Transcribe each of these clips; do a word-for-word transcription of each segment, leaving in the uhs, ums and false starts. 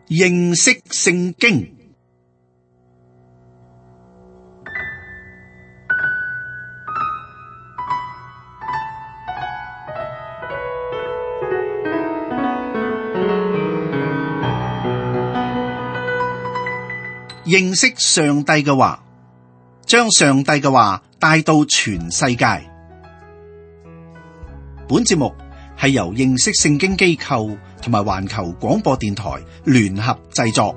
認識聖經。認識上帝嘅話，將上帝嘅話帶到全世界。本節目係由認識聖經機構同埋環球廣播電台聯合製作。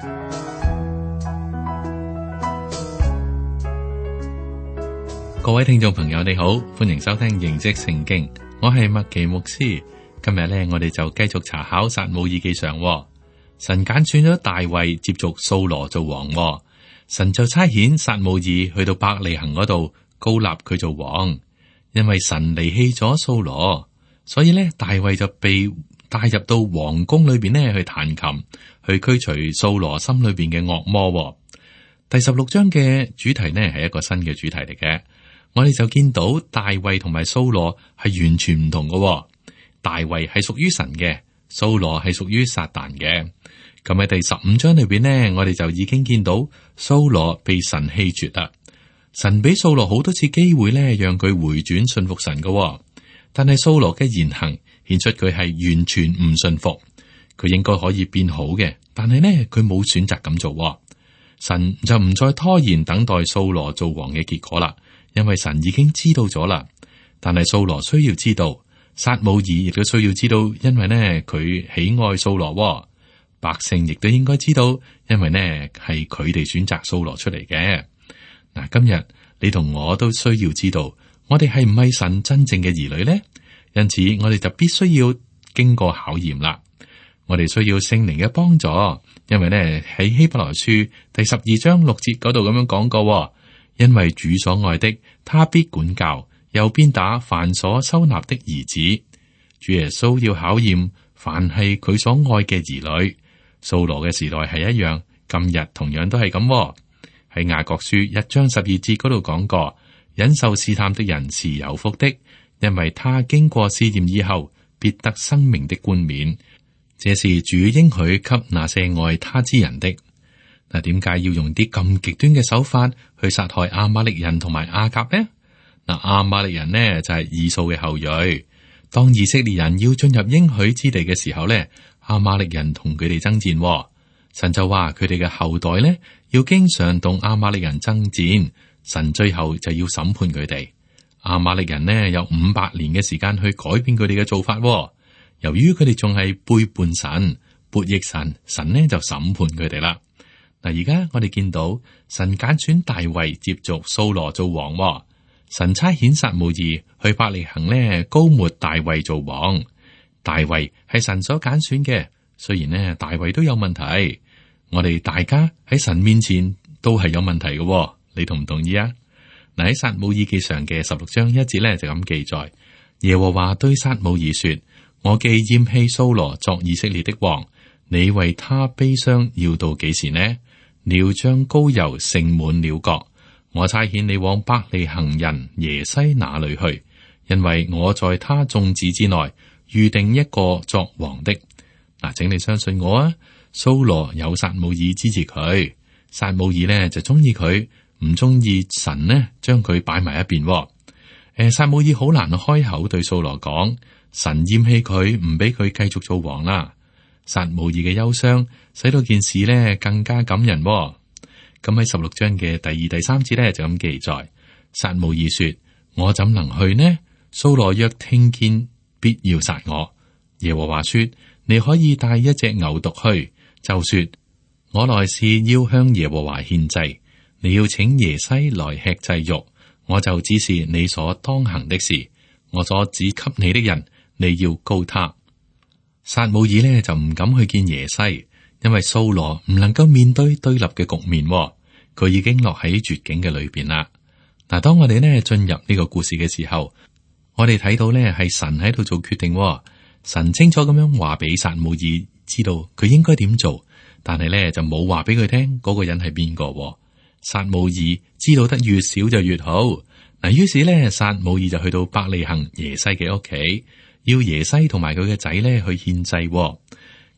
各位聽眾朋友，你好，歡迎收聽認識聖經。我係麥奇牧師。今日咧，我哋就繼續查考撒母耳記上。神揀選咗大衛接續掃羅做王，神就差遣撒母耳去到伯利恆嗰度膏立佢做王。因為神離棄咗掃羅，所以咧大衛就被帶入到皇宮裏邊咧去彈琴，去驅除掃羅心裏邊嘅惡魔。第十六章嘅主題呢係一個新嘅主題嚟嘅，我哋就見到大衛同埋掃羅係完全唔同嘅。大衛係屬於神嘅，掃羅係屬於撒旦嘅。咁喺第十五章裏邊呢，我哋就已經見到掃羅被神棄絕啦。神俾掃羅好多次機會咧，讓佢回轉信服神嘅，但係掃羅嘅言行顯出佢係完全唔信服。佢應該可以變好嘅，但係呢，佢冇選擇咁做。神就唔再拖延等待掃羅做王嘅結果啦，因為神已經知道咗啦。但係掃羅需要知道，撒母耳亦都需要知道，因為呢，佢喜愛掃羅。百姓亦都應該知道，因為呢係佢哋選擇掃羅出嚟嘅。嗱，今日你同我都需要知道，我哋係唔係神真正嘅兒女呢？因此，我哋就必須要經過考驗啦。我哋需要聖靈嘅幫助，因為呢喺希伯來書第十二章六節嗰度咁樣講過，因為主所愛的，他必管教，又鞭打凡所收納的兒子。主耶穌要考驗凡係佢所愛嘅兒女。掃羅嘅時代係一樣，今日同樣都係咁。喺雅各書一章十二節嗰度講過，忍受試探的人是有福的，因為他經過試驗以後，必得生命的冠冕。這是主應許給那些愛他之人的。嗱，點解要用啲咁極端嘅手法去殺害亞瑪力人同埋亞甲呢？嗱，亞瑪力人呢就係以掃嘅後裔。當以色列人要進入應許之地嘅時候呢，亞瑪力人同佢哋爭戰，神就話佢哋嘅後代呢要經常同亞瑪力人爭戰，神最後就要審判佢哋。亞瑪力人呢有五百年嘅時間去改變佢哋嘅做法，由於佢哋仲係背叛神、悖逆神，神呢就審判佢哋啦。嗱，而家我哋見到神揀選大衛接續掃羅做王，神差遣撒母耳去伯利恆呢膏抹大衛做王。大衛係神所揀選嘅，雖然呢大衛都有問題，我哋大家喺神面前都係有問題嘅，你同唔同意啊？嗱，喺撒母耳記上嘅十六章一節呢就咁記載，耶和華對撒母耳說：我既厭棄掃羅作以色列的王，你為他悲傷要到幾時呢？你要將膏油盛滿了角，我差遣你往伯利恆人耶西那裏去，因為我在他眾子之內預定一個作王的。嗱，請你相信我啊！掃羅有撒母耳支持佢，撒母耳呢就中意佢，唔中意神呢將佢擺埋一邊。誒，撒母耳好難開口對掃羅講，神厭棄佢，唔俾佢繼續做王啦。撒母耳嘅憂傷使到件事呢更加感人。咁喺十六章嘅第二、第三節呢就咁記載，撒母耳說：我怎能去呢？掃羅若聽見，必要殺我。耶和華說：你可以帶一隻牛犢去，就說我來是要向耶和華獻祭，你要請耶西來吃祭肉，我就指示你所當行的事。我所指給你的人，你要膏他。撒母耳呢就唔敢去見耶西，因為掃羅唔能夠面對對立嘅局面，佢已經落喺絕境嘅裏邊啦。嗱，當我哋呢進入呢個故事嘅時候，我哋睇到呢係神喺度做決定，神清楚咁樣話俾撒母耳知道佢應該點做，但係呢就冇話俾佢聽嗰個人係邊個。撒母耳知道得越少就越好。嗱，於是呢，撒母耳就去到伯利恆耶西嘅屋企，要耶西同埋佢嘅仔呢去獻祭。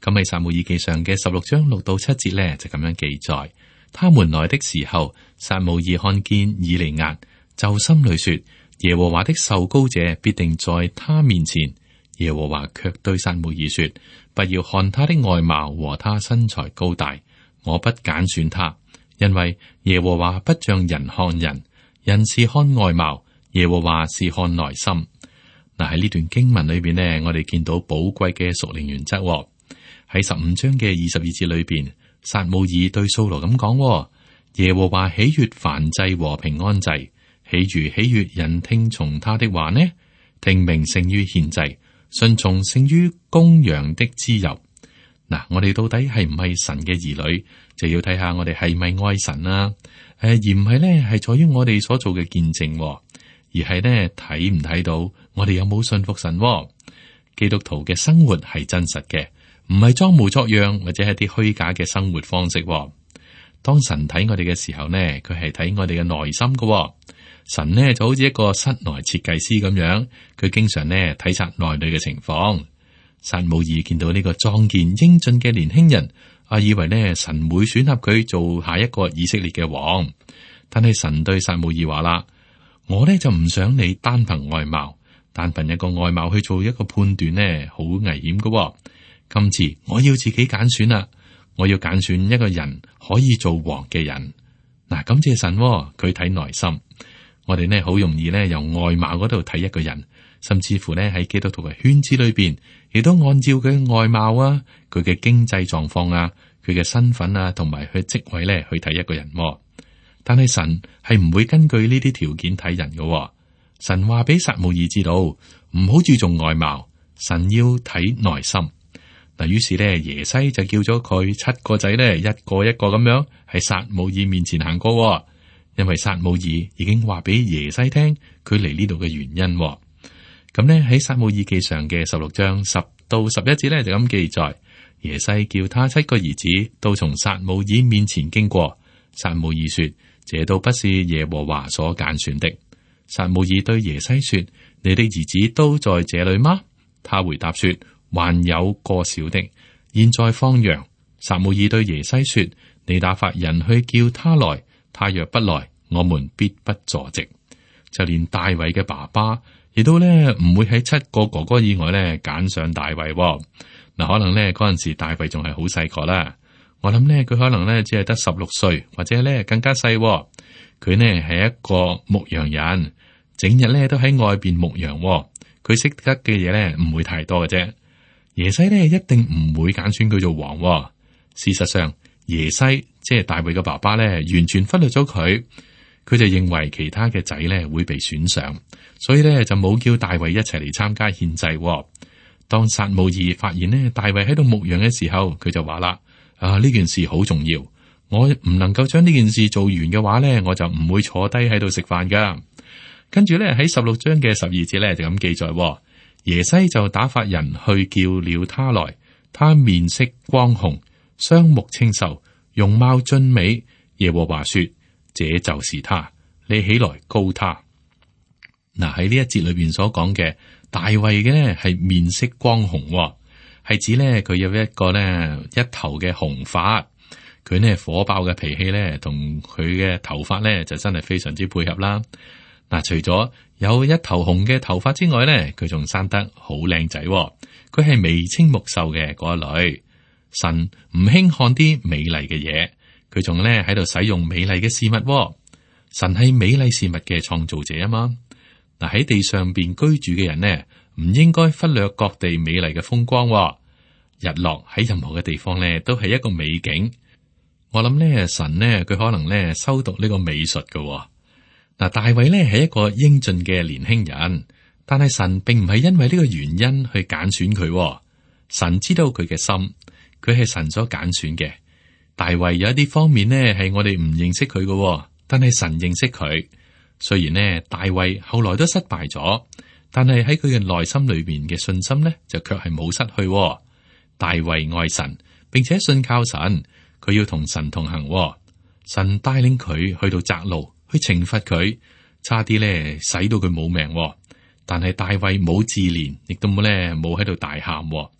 咁喺撒母耳記上嘅十六章六到七節呢，就咁樣記載：他們來的時候，撒母耳看見以利押，就心裏說：耶和華的受膏者必定在他面前。耶和華卻對撒母耳說：不要看他的外貌和他身材高大，我不揀選他，因為耶和華不像人看人，人是看外貌，耶和華是看內心。嗱，喺呢段經文裏邊呢，我哋見到寶貴嘅屬靈原則。喺十五章嘅二十二節裏邊，撒母耳對掃羅咁講：耶和華喜悅燔祭和平安祭，豈如喜悅人聽從他的話呢？聽命勝於獻祭，順從勝於公羊的脂油。嗱，我哋到底係唔係神嘅兒女，就要睇下我哋係咪愛神啊？誒，而唔係咧係在於我哋所做嘅見證，而係咧睇唔睇到我哋有冇信服神。基督徒嘅生活係真實嘅，唔係裝模作樣或者係啲虛假嘅生活方式。當神睇我哋嘅時候呢，佢係睇我哋嘅內心嘅。神呢就好似一個室內設計師咁樣，佢經常呢體察內裏嘅情況。撒母耳見到呢個壯健英俊嘅年輕人，啊，以為呢神會選合佢做下一個以色列嘅王。但係神對撒母耳話啦：我呢就唔想你單憑外貌，單憑一個外貌去做一個判斷呢，好危險嘅。今次我要自己揀選啦，我要揀選一個人可以做王嘅人。嗱，感謝神，佢睇內心。我哋呢好容易呢由外貌嗰度睇一個人，甚至乎呢喺基督徒嘅圈子裏邊，亦都按照佢嘅外貌啊、佢嘅經濟狀況啊、佢嘅身份啊，同埋佢職位呢去睇一個人。但係神係唔會根據呢啲條件睇人嘅。神話俾撒母耳知道，唔好注重外貌，神要睇內心。嗱，於是呢耶西就叫咗佢七個仔呢，一個一個咁樣喺撒母耳面前行過。因為撒母耳已經話俾耶西聽佢嚟呢度嘅原因。咁呢喺撒母耳記上嘅十六章十到十一節呢，就咁記載：耶西叫他七個兒子都從撒母耳面前經過。撒母耳說：這都不是耶和華所揀選的。撒母耳對耶西說：你的兒子都在這裏嗎？他回答說：還有個小的，現在放羊。撒母耳對耶西說：你打發人去叫他來。他若不來，我們必不坐席。就連大衛嘅爸爸，亦都咧唔會喺七個哥哥以外咧揀上大衛。嗱，可能咧嗰陣時大衛仲係好細個啦。我諗咧佢可能咧只係得十六歲，或者咧更加細。佢呢係一個牧羊人，整日咧都喺外邊牧羊。佢識得嘅嘢咧唔會太多嘅啫。耶西咧一定唔會揀選佢做王。事實上，耶西即係大衛嘅爸爸咧，完全忽略咗佢。佢就認為其他嘅仔咧會被選上，所以咧就冇叫大衛一齊嚟參加獻祭。當撒母耳發現呢大衛喺度牧羊嘅時候，佢就話啦：啊，呢件事好重要，我唔能夠將呢件事做完嘅話咧，我就唔會坐低喺度食飯噶。跟住咧喺十六章嘅十二節咧就咁記載：耶西就打發人去叫了他來，他面色光紅，雙目清秀，容貌俊美。耶和華說：這就是他，你起來膏他。嗱，喺呢一節裏邊所講嘅大衛嘅呢係面色光紅，係指呢佢有一個呢一頭嘅紅髮，佢呢火爆嘅脾氣呢同佢嘅頭髮呢就真係非常之配合啦。嗱，除咗有一頭紅嘅頭髮之外呢，佢仲生得好靚仔，佢係眉清目秀嘅嗰一類。神唔輕看啲美麗嘅嘢，佢仲咧喺度使用美麗嘅事物。神係美麗事物嘅創造者啊嘛。嗱，喺地上邊居住嘅人呢，唔應該忽略各地美麗嘅風光。日落喺任何嘅地方咧，都係一個美景。我諗咧，神呢，佢可能咧修讀呢個美術嘅。嗱，大衛咧係一個英俊嘅年輕人，但係神並唔係因為呢個原因去揀選佢。神知道佢嘅心。佢係神所揀選嘅。大衛有一啲方面呢，係我哋唔認識佢嘅，但係神認識佢。雖然呢，大衛後來都失敗咗，但係喺佢嘅內心裏邊嘅信心呢，就卻係冇失去。大衛愛神，並且信靠神，佢要同神同行。神帶領佢去到窄路，去懲罰佢，差啲呢使到佢冇命。但係大衛冇自憐，亦都冇呢冇喺度大喊。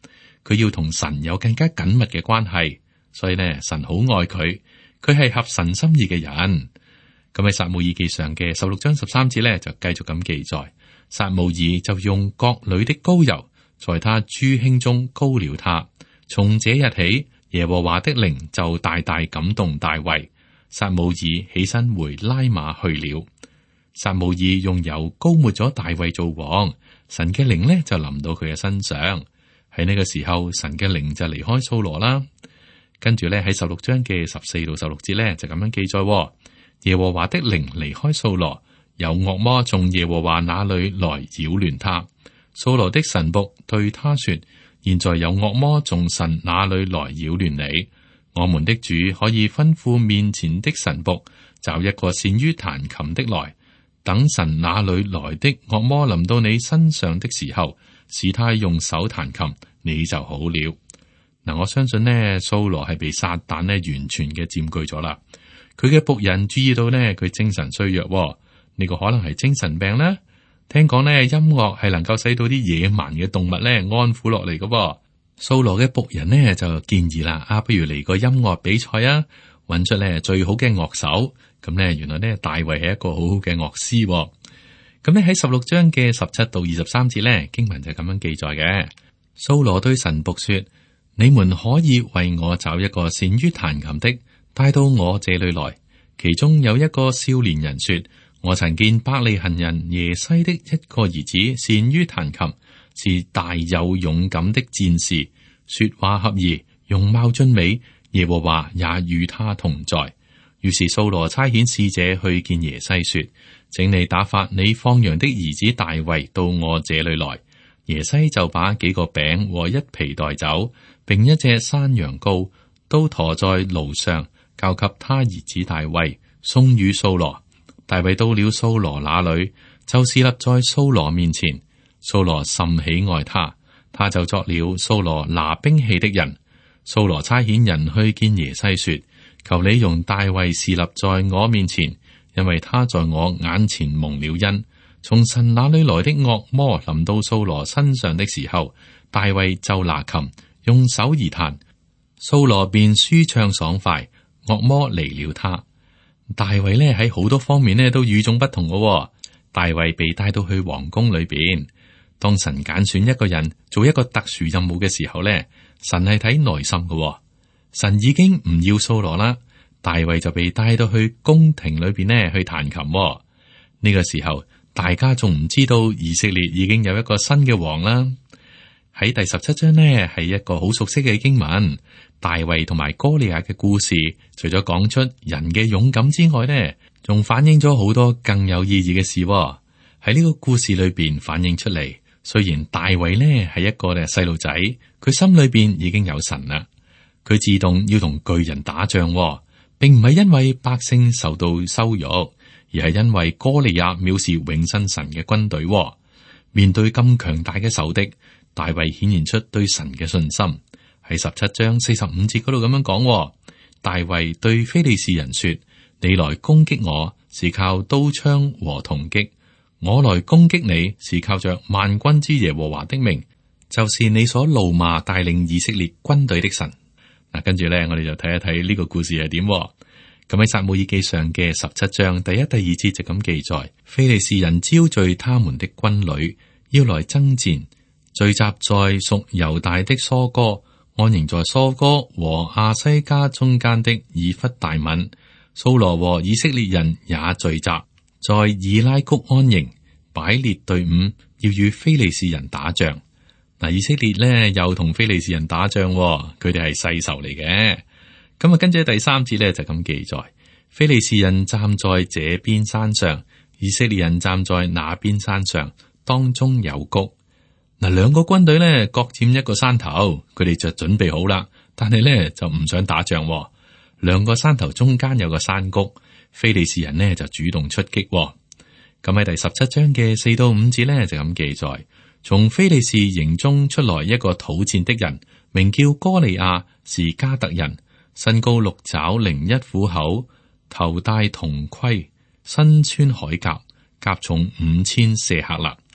佢要同神有更加緊密嘅關係，所以呢，神好愛佢，佢係合神心意嘅人。咁喺撒母耳記上嘅十六章十三節呢，就繼續咁記載，撒母耳就用角裏的膏油，在他諸兄中膏了他。從這日起，耶和華的靈就大大感動大衛。撒母耳起身回拉馬去了。撒母耳用油膏抹咗大衛做王，神嘅靈呢就臨到佢嘅身上。喺呢個時候，神嘅靈就離開掃羅啦。跟住咧喺十六章嘅十四到十六節咧就咁樣記載：耶和華的靈離開掃羅，有惡魔從耶和華那裏來擾亂他。掃羅的臣僕對他說：現在有惡魔從神那裏來擾亂你。我們的主可以吩咐面前的臣僕找一個善於彈琴的來，等神那裏來的惡魔臨到你身上的時候，使他用手彈琴，你就好了。嗱，我相信呢，掃羅係被撒旦呢完全嘅佔據咗啦。佢嘅僕人注意到呢，佢精神衰弱，呢、這個可能係精神病啦。聽講呢，音樂係能夠使到啲野蠻嘅動物呢安撫落嚟嘅。掃羅嘅僕人呢就建議啦，啊，不如嚟個音樂比賽啊，揾出呢最好嘅樂手。咁呢，原來呢，大衛係一個好好嘅樂師。咁呢，喺十六章嘅十七到二十三節呢，經文就咁樣記載嘅。掃羅對臣僕說：你們可以為我找一個善於彈琴的，帶到我這裏來。其中有一個少年人說：我曾見伯利恆人耶西的一個兒子善於彈琴，是大有勇敢的戰士，說話合宜，容貌俊美，耶和華也與他同在。於是掃羅差遣使者去見耶西，說：請你打發你放羊的兒子大衛到我這裏來。耶西就把幾個餅和一皮袋酒，並一隻山羊羔，都馱在驢上，交給他兒子大衛，送與掃羅。大衛到了掃羅那裏，就是立在掃羅面前。掃羅甚喜愛他，他就作了掃羅拿兵器的人。掃羅差遣人去見耶西，說：求你用大衛侍立在我面前，因為他在我眼前蒙了恩。從神那裏來的惡魔臨到掃羅身上的時候，大衛就拿琴用手而彈，掃羅便舒暢爽快，惡魔離了他。大衛呢喺好多方面呢都與眾不同嘅。大衛被帶到去皇宮裏邊，當神揀選一個人做一個特殊任務嘅時候呢，神係睇內心嘅。神已經唔要掃羅啦，大衛就被帶到去宮廷裏邊呢去彈琴。呢個時候，大家仲唔知道以色列已經有一個新嘅王啦。喺第十七章呢，係一個好熟悉嘅經文，大衛同埋哥利亞嘅故事，除咗講出人嘅勇敢之外呢，仲反映咗好多更有意義嘅事。喺呢個故事裏邊反映出嚟，雖然大衛呢係一個嘅細路仔，佢心裏邊已經有神啦，佢自動要同巨人打仗，並唔係因為百姓受到羞辱，而係因為哥利亞藐視永生神嘅軍隊。面對咁強大嘅仇敵，大衛顯現出對神嘅信心。喺十七章四十五節嗰度咁樣講，大衛對非利士人說：你來攻擊我是靠刀槍和銅戟，我來攻擊你是靠着萬軍之耶和華的名，就是你所怒罵帶領以色列軍隊的神。嗱，跟住咧，我哋就睇一睇呢個故事係點。咁喺撒母耳記上嘅十七章第一、第二節就咁記載：非利士人招聚他們的軍旅，要來爭戰，聚集在屬猶大的疏哥，安營在疏哥和亞西加中間的以弗大敏。掃羅和以色列人也聚集在以拉谷安營，擺列隊伍，要與非利士人打仗。嗱，以色列呢又同非利士人打仗，佢哋係世仇嚟嘅。咁啊，跟住第三節咧就咁記載：非利士人站在這邊山上，以色列人站在那邊山上，當中有谷。嗱，兩個軍隊咧各佔一個山頭，佢哋就準備好啦，但係咧就唔想打仗。兩個山頭中間有個山谷，非利士人呢就主動出擊。咁喺第十七章嘅四到五節咧就咁記載：從非利士營中出來一個討戰的人，名叫哥利亞，是迦特人，身高六肘零一虎口，頭戴銅盔，身穿鎧甲，甲重五千舍客勒。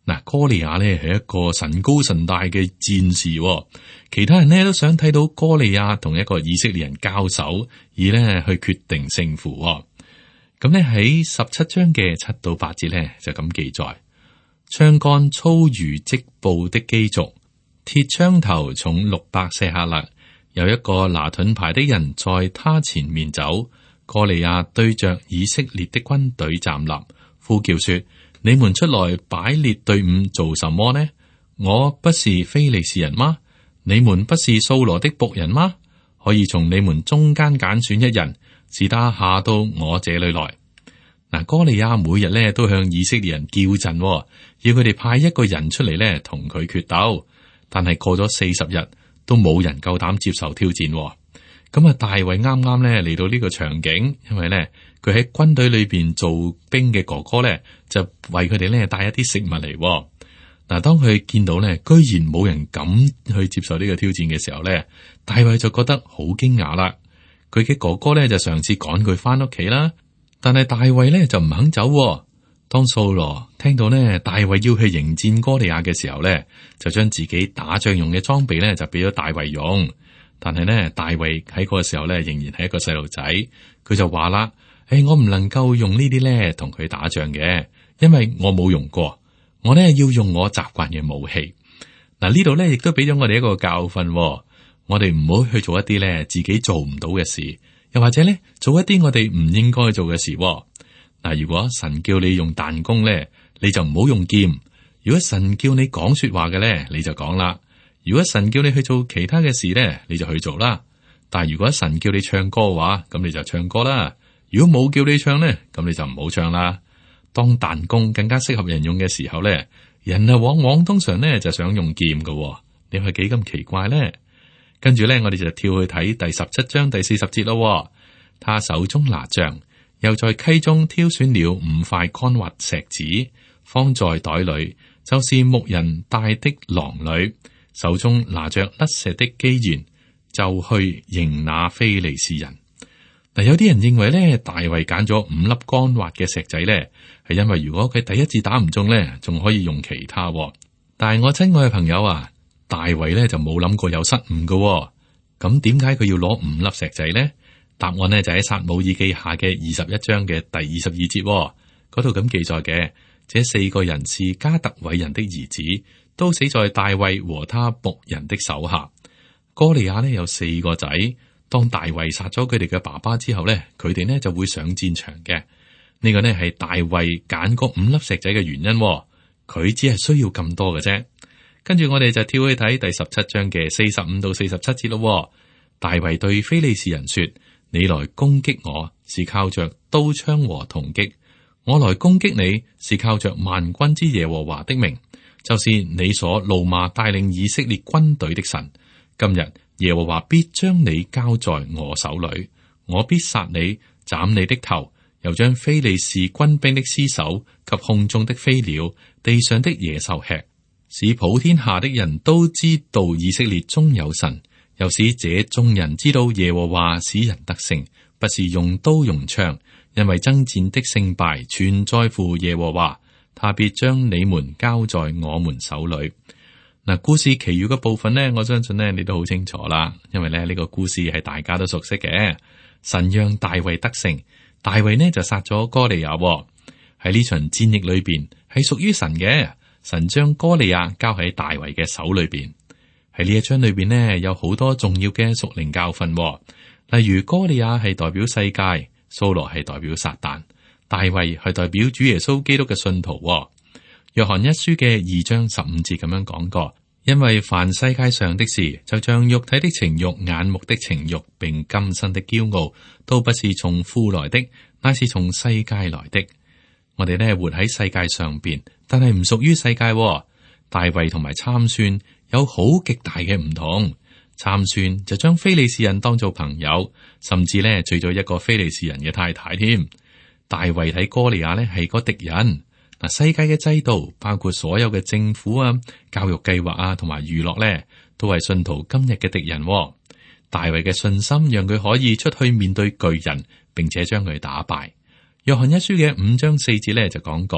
嗱，哥利亞咧係一個神高神大嘅戰士，其他人咧都想睇到哥利亞同一個以色列人交手，而咧去決定勝負。咁咧喺十七章嘅七到八節咧就咁記載：槍桿粗如織布的機軸，鐵槍頭重六百舍客勒。有一個拿盾牌的人在他前面走，哥利亞對着以色列的軍隊站立，呼叫說：你們出來擺列隊伍做什麼呢？我不是非利士人嗎？你們不是掃羅的僕人嗎？可以從你們中間揀選一人，使他下到我這裏來。嗱，哥利亞每日咧都向以色列人叫陣，要佢哋派一個人出嚟咧同佢決鬥。但係過咗四十日，都冇人夠膽接受挑戰。咁啊，大衛啱啱咧嚟到呢個場景，因為咧佢喺軍隊裏邊做兵嘅哥哥咧，就為佢哋咧帶一啲食物嚟。嗱，當佢見到咧，居然冇人敢去接受呢個挑戰嘅時候咧，大衛就覺得好驚訝啦。佢嘅哥哥咧就嘗試趕佢翻屋企啦，但係大衛咧就唔肯走。當掃羅聽到咧大衛要去迎戰哥利亞嘅時候咧，就將自己打仗用嘅裝備咧就俾咗大衛用。但係咧，大衛喺嗰個時候咧，仍然係一個細路仔，佢就話啦：誒、哎，我唔能夠用呢啲咧同佢打仗嘅，因為我冇用過，我咧要用我習慣嘅武器。嗱，呢度咧亦都俾咗我哋一個教訓，我哋唔好去做一啲咧自己做唔到嘅事，又或者咧做一啲我哋唔應該做嘅事。嗱，如果神叫你用彈弓咧，你就唔好用劍；如果神叫你講說話嘅咧，你就講啦。如果神叫你去做其他嘅事咧，你就去做啦。但係如果神叫你唱歌嘅話，咁你就唱歌啦。如果冇叫你唱咧，咁你就唔好唱啦。當彈弓更加適合人用嘅時候咧，人啊往往通常咧就想用劍嘅。你係幾咁奇怪咧？跟住咧，我哋就跳去睇第十七章第四十節咯。他手中拿杖，又在溪中挑選了五塊乾滑石子，放在袋裏，就是牧人帶的囊裏。手中拿着甩石的機弦，就去迎那非利士人。嗱，有啲人認為咧，大衛揀咗五粒乾滑嘅石仔咧，係因為如果佢第一次打唔中咧，仲可以用其他。但係我親愛嘅朋友啊，大衛咧就冇諗過有失誤嘅。咁點解佢要攞五粒石仔咧？答案呢就喺撒母耳記下嘅二十一章嘅第二十二節嗰度咁記載嘅。這四個人是加特偉人的兒子，都死在大衛和他僕人的手下。哥利亞呢有四個仔，當大衛殺咗佢哋嘅爸爸之後呢，佢哋呢就會上戰場嘅。呢個呢係大衛揀嗰五粒石仔嘅原因，佢只係需要咁多嘅啫。跟住我哋就跳去睇第十七章嘅四十五到四十七節咯。大衛對非利士人說：你來攻擊我是靠着刀槍和銅戟，我來攻擊你是靠着萬軍之耶和華的名，就是你所怒罵帶領以色列軍隊的神。今日耶和華必將你交在我手裏，我必殺你，斬你的頭，又將非利士軍兵的屍首及空中的飛鳥、地上的野獸吃，使普天下的人都知道以色列中有神，又使這眾人知道耶和華使人得勝，不是用刀用槍，因為爭戰的勝敗全在乎耶和華，他必將你們交在我們手裏。嗱，故事其餘嘅部分呢，我相信呢你都好清楚啦，因為咧呢個故事係大家都熟悉嘅。神讓大衛得勝，大衛呢就殺咗哥利亞。喺呢場戰役裏邊係屬於神嘅，神將哥利亞交喺大衛嘅手裏邊。喺呢一章裏邊呢，有好多重要嘅屬靈教訓，例如哥利亞係代表世界，掃羅係代表撒旦，大衛係代表主耶穌基督嘅信徒。約翰一書嘅二章十五節咁樣講過，因為凡世界上的事，就像肉體的情慾、眼目的情慾，並今生的驕傲，都不是從父來的，乃是從世界來的。我哋呢活喺世界上邊，但係唔屬於世界。大衛同埋參孫有好極大嘅唔同。參孫就將非利士人當做朋友，甚至呢娶咗一個非利士人嘅太太添。大衛睇哥利亞呢係個敵人。嗱，世界嘅制度包括所有嘅政府啊、教育計劃啊，同埋娛樂咧，都係信徒今日嘅敵人。大衛嘅信心讓佢可以出去面對巨人，並且將佢打敗。約翰一書嘅五章四節咧就講過：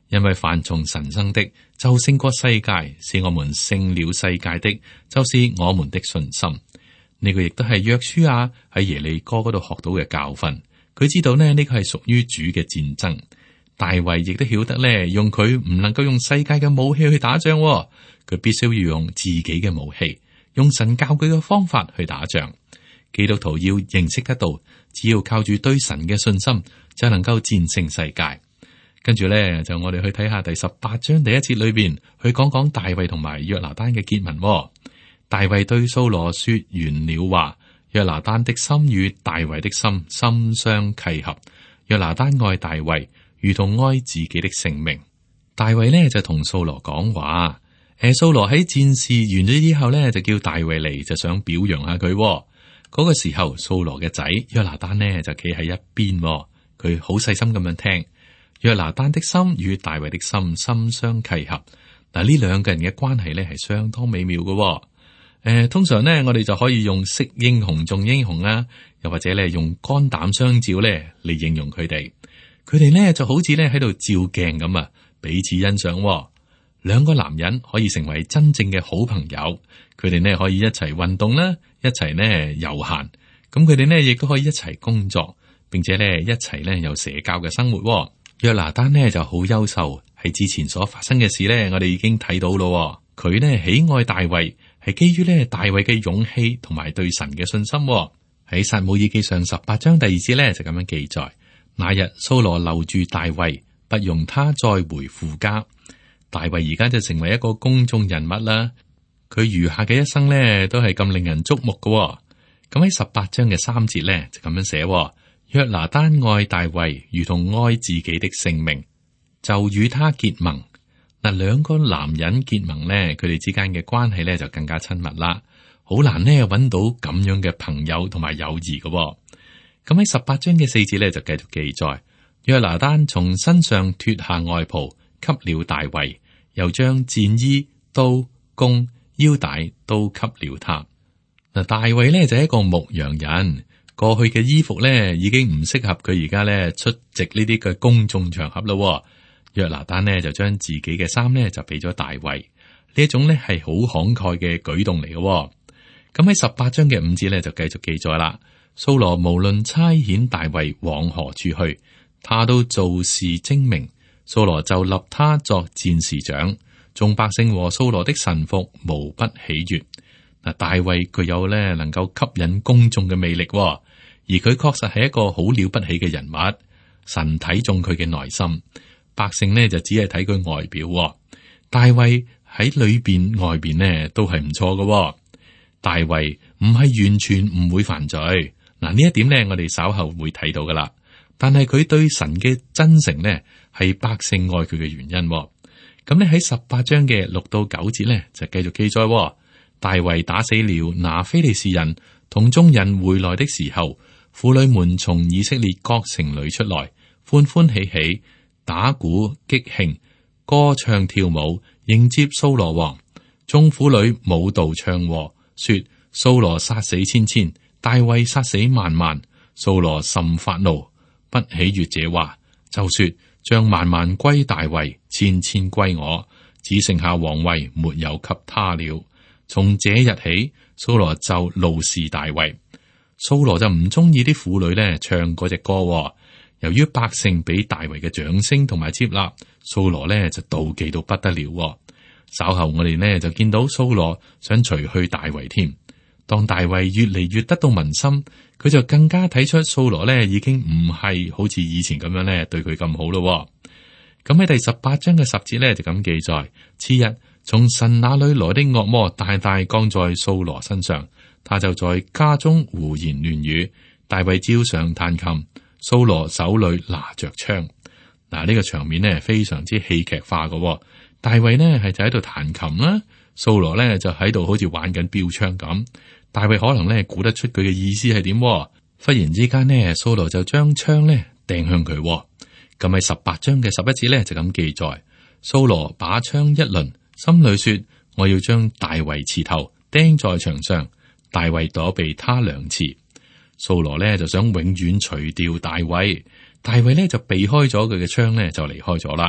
因為凡從神生的，就勝過世界，是我們勝了世界的，就是我們的信心。呢、這個亦都係約書亞喺耶利哥嗰度學到嘅教訓。佢知道呢，呢、這個係屬於主嘅戰爭。大衛亦都曉得呢，用佢唔能夠用世界嘅武器去打仗，佢必須要用自己嘅武器，用神教佢嘅方法去打仗。基督徒要認識得到，只要靠住對神嘅信心，就能夠戰勝世界。跟住咧，就我哋去睇下第十八章第一節裏邊，去講講大衛同埋約拿單嘅結盟。大衛對掃羅說完了話，約拿單的心與大衛的心心相契合。約拿單愛大衛，如同愛自己的性命。大衛呢就同掃羅講話，誒，掃羅喺戰事完咗之後呢，就叫大衛嚟，就想表揚下佢。嗰個時候，掃羅嘅仔約拿單呢就企喺一邊，佢好細心咁樣聽。約拿單的心與大衛的心心相契合。嗱，呢兩個人嘅關係呢係相當美妙嘅。誒，通常呢，我哋就可以用識英雄重英雄啦，又或者咧用肝膽相照咧嚟形容佢哋。佢哋呢就好似咧喺度照鏡咁啊，彼此欣賞。兩個男人可以成為真正嘅好朋友，佢哋呢可以一齊運動啦，一齊呢遊閒。咁佢哋呢亦都可以一齊工作，並且呢一齊呢有社交嘅生活。約拿單呢就好優秀，喺之前所發生嘅事呢，我哋已經睇到咯。佢呢喜愛大衛，係基於呢大衛嘅勇氣同埋對神嘅信心。喺撒母耳記上十八章第二節呢就咁樣記載：那日掃羅留住大衛，不容他再回父家。大衛而家就成為一個公眾人物啦。佢餘下嘅一生呢都係咁令人矚目嘅。咁喺十八章嘅三節呢就咁樣寫：約拿單愛大衛，如同愛自己的性命，就與他結盟。嗱，兩個男人結盟呢，佢哋之間嘅關係呢就更加親密啦。好難呢揾到咁樣嘅朋友同埋友誼嘅。咁喺十八章嘅四節呢就繼續記載：約拿單從身上脫下外袍，給了大衛，又將戰衣、刀、弓、腰帶都給了他。嗱，大衛呢就係一個牧羊人。過去嘅衣服咧，已經唔適合佢而家咧出席呢啲嘅公眾場合咯。約拿單呢就將自己嘅衫咧就俾咗大衛，呢一種咧係好慷慨嘅舉動嚟嘅。咁喺十八章嘅五節咧就繼續記載啦。掃羅無論差遣大衛往何處去，他都做事精明。掃羅就立他作戰士長，眾百姓和掃羅的臣服無不喜悅。嗱，大衛具有咧能夠吸引公眾嘅魅力。而佢確實係一個好了不起嘅人物，神睇中佢嘅內心，百姓呢就只係睇佢外表。大衛喺裏邊、外邊呢都係唔錯嘅。大衛唔係完全唔會犯罪，嗱，呢一點呢我哋稍後會睇到噶啦。但係佢對神嘅真誠呢係百姓愛佢嘅原因。咁呢喺十八章嘅六到九節呢就繼續記載，大衛打死了拿非利士人，同眾人回來的時候，婦女們從以色列各城裏出來，歡歡喜喜，打鼓擊磬，歌唱跳舞，迎接掃羅王。眾婦女舞蹈唱和，說：掃羅殺死千千，大衛殺死萬萬。掃羅甚發怒，不喜悅這話，就說：將萬萬歸大衛，千千歸我，只剩下王位沒有給他了。從這日起，掃羅就怒視大衛。掃羅就唔中意啲婦女咧唱嗰隻歌。由於百姓俾大衛嘅掌聲同埋接納，掃羅咧就妒忌到不得了。稍後我哋呢就見到掃羅想除去大衛添。當大衛越嚟越得到民心，佢就更加睇出掃羅咧已經唔係好似以前咁樣咧對佢咁好咯。咁喺第十八章嘅十節咧就咁記載：次日，從神那裏來的惡魔大大降在掃羅身上。他就在家中胡言亂語，大衛照常彈琴，掃羅手裏拿着槍。嗱，呢個場面呢非常之戲劇化嘅。大衛呢係就喺度彈琴啦，掃羅呢就喺度好似玩緊標槍咁。大衛可能呢估得出佢嘅意思係點，忽然之間呢，掃羅就將槍呢掟向佢。咁喺十八章嘅十一節呢就咁記載：掃羅把槍一輪，心裏說：我要將大衛刺頭釘在牆上。大衛躲避他兩次，掃羅呢就想永遠除掉大衛，大衛呢就避開咗佢嘅槍呢就離開咗啦。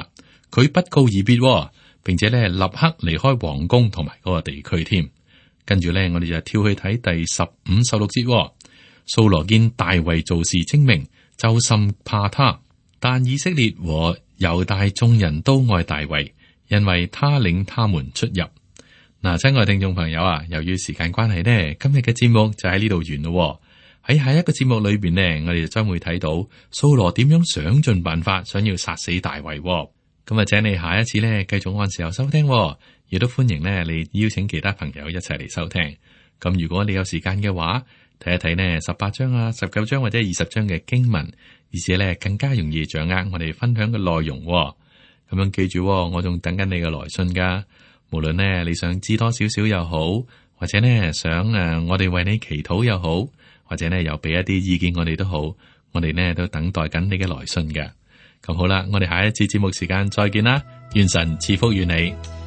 佢不告而別，並且咧立刻離開皇宮同埋嗰個地區添。跟住咧，我哋就跳去睇第十五、十六節。掃羅見大衛做事精明，就甚怕他。但以色列和猶大眾人都愛大衛，因為他領他們出入。嗱，親愛聽眾朋友啊，由於時間關係呢，今日嘅節目就喺呢度完咯。喺下一個節目裏邊呢，我哋就將會睇到掃羅點樣想盡辦法想要殺死大衛。咁啊，請你下一次呢繼續按時候收聽，亦都歡迎呢你邀請其他朋友一齊嚟收聽。咁如果你有時間嘅話，睇一睇呢十八章啊、十九章或者二十章嘅經文，而且呢更加容易掌握我哋分享嘅內容。咁樣記住，我仲等緊你嘅來信噶。無論呢你想知多少少又好，或者呢想誒我哋為你祈禱又好，或者呢又俾一啲意見我哋都好，我哋呢都等待緊你嘅來信嘅。咁好啦，我哋下一次節目時間再見啦，願神賜福於你。